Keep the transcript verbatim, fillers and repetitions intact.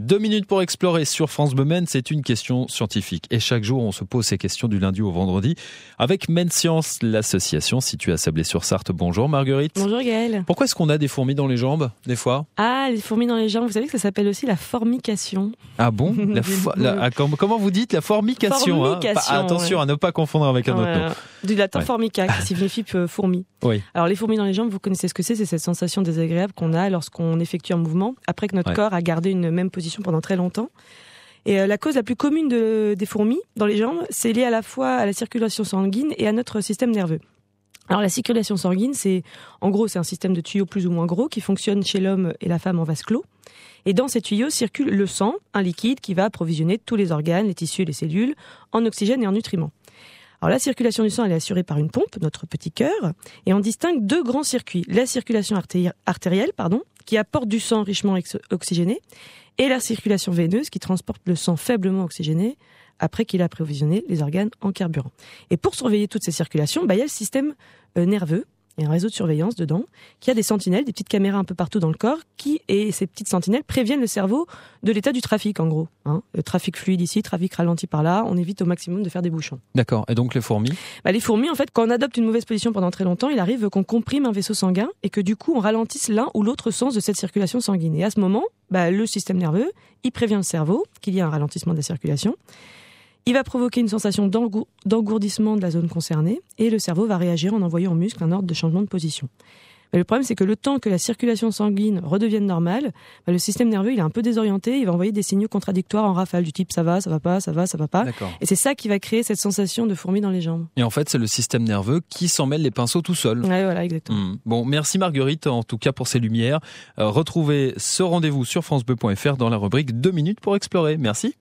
Deux minutes pour explorer sur France Bleu Maine, c'est une question scientifique. Et chaque jour, on se pose ces questions du lundi au vendredi avec Maine Science, l'association située à Sablé-sur-Sarthe. Bonjour Marguerite. Bonjour Gaël. Pourquoi est-ce qu'on a des fourmis dans les jambes, des fois ? Ah, les fourmis dans les jambes, vous savez que ça s'appelle aussi la formication. Ah bon la fo- la, ah, comment, comment vous dites la formication, Formication, hein Pas- Attention ouais. à ne pas confondre avec un autre Voilà. nom. Du latin Ouais. formica, qui signifie euh, fourmi. Oui. Alors les fourmis dans les jambes, vous connaissez ce que c'est, c'est cette sensation désagréable qu'on a lorsqu'on effectue un mouvement, après que notre Ouais. corps a gardé une même position pendant très longtemps. Et euh, la cause la plus commune de, des fourmis dans les jambes, c'est lié à la fois à la circulation sanguine et à notre système nerveux. Alors la circulation sanguine, c'est en gros c'est un système de tuyaux plus ou moins gros qui fonctionne chez l'homme et la femme en vase clos. Et dans ces tuyaux circule le sang, un liquide qui va approvisionner tous les organes, les tissus et les cellules en oxygène et en nutriments. Alors la circulation du sang, elle est assurée par une pompe, notre petit cœur, et on distingue deux grands circuits. La circulation artéri- artérielle, pardon, qui apporte du sang richement ex- oxygéné, et la circulation veineuse qui transporte le sang faiblement oxygéné après qu'il a approvisionné les organes en carburant. Et pour surveiller toutes ces circulations, bah, il y a le système euh, nerveux, il y a un réseau de surveillance dedans, qui a des sentinelles, des petites caméras un peu partout dans le corps, qui, et ces petites sentinelles préviennent le cerveau de l'état du trafic, en gros. Hein. Le trafic fluide ici, trafic ralenti par là, on évite au maximum de faire des bouchons. D'accord. Et donc les fourmis ? Bah, les fourmis, en fait, quand on adopte une mauvaise position pendant très longtemps, il arrive qu'on comprime un vaisseau sanguin et que du coup, on ralentisse l'un ou l'autre sens de cette circulation sanguine. Et à ce moment, bah, le système nerveux, il prévient le cerveau qu'il y a un ralentissement de la circulation. Il va provoquer une sensation d'engou- d'engourdissement de la zone concernée et le cerveau va réagir en envoyant au muscle un ordre de changement de position. Mais le problème, c'est que le temps que la circulation sanguine redevienne normale, bah, le système nerveux, il est un peu désorienté, il va envoyer des signaux contradictoires en rafale du type ça va, ça va pas, ça va, ça va pas. D'accord. Et c'est ça qui va créer cette sensation de fourmis dans les jambes. Et en fait, c'est le système nerveux qui s'en mêle les pinceaux tout seul. Ouais, voilà, exactement. Mmh. Bon, merci Marguerite, en tout cas pour ces lumières. Euh, retrouvez ce rendez-vous sur francebleu point f r dans la rubrique deux minutes pour explorer. Merci.